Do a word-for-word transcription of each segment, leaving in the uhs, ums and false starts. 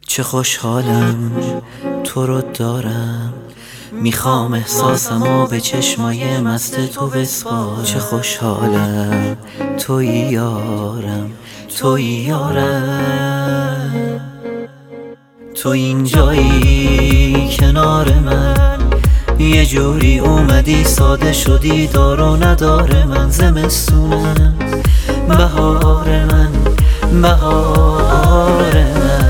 چه خوشحالم تو رو دارم، میخوام احساسمو به چشمای مست تو بسپارم. چه خوشحالم توی یارم، توی یارم، تو اینجایی کنار من، یه جوری اومدی ساده شدی دار و نداره من. زمستونم بهار من، بهار من،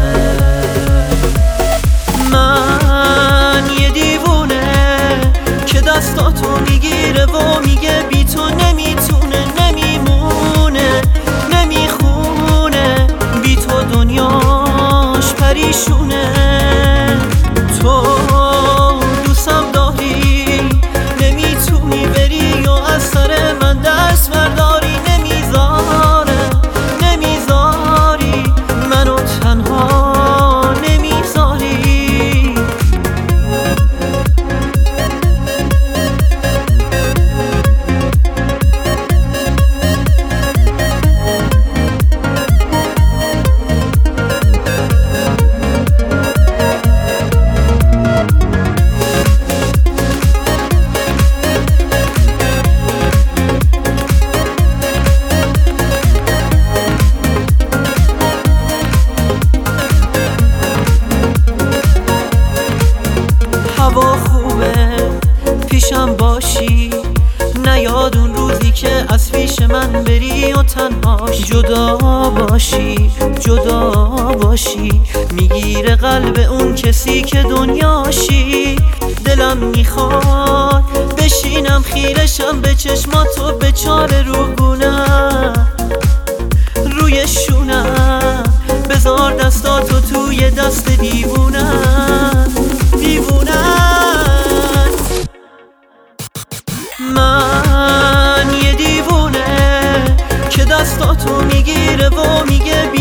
من یه دیوونه که دستاتو میگیره و میگه بی تو نمیتونه، نمیمونه، نمیخونه، بی تو دنیاش پریشونه. تو دوستم داری، نمیتونی بری و از سر من دست برداری. نمیذاره، نمیذاری منو تنها، نمیذاری. هوا خوبه پیشم باشی، نیاد اون روزی که از پیش من بری و تنهاش. جدا باشی، جدا باشی، میگیره قلب اون کسی که دنیاشی. دلم میخواد بشینم خیرشم به چشماتو، به چار روگونم روی شونم، بذار دستاتو توی دست دیوونم، دیوونم. من یه دیوونه که دستاتو میگیره و میگه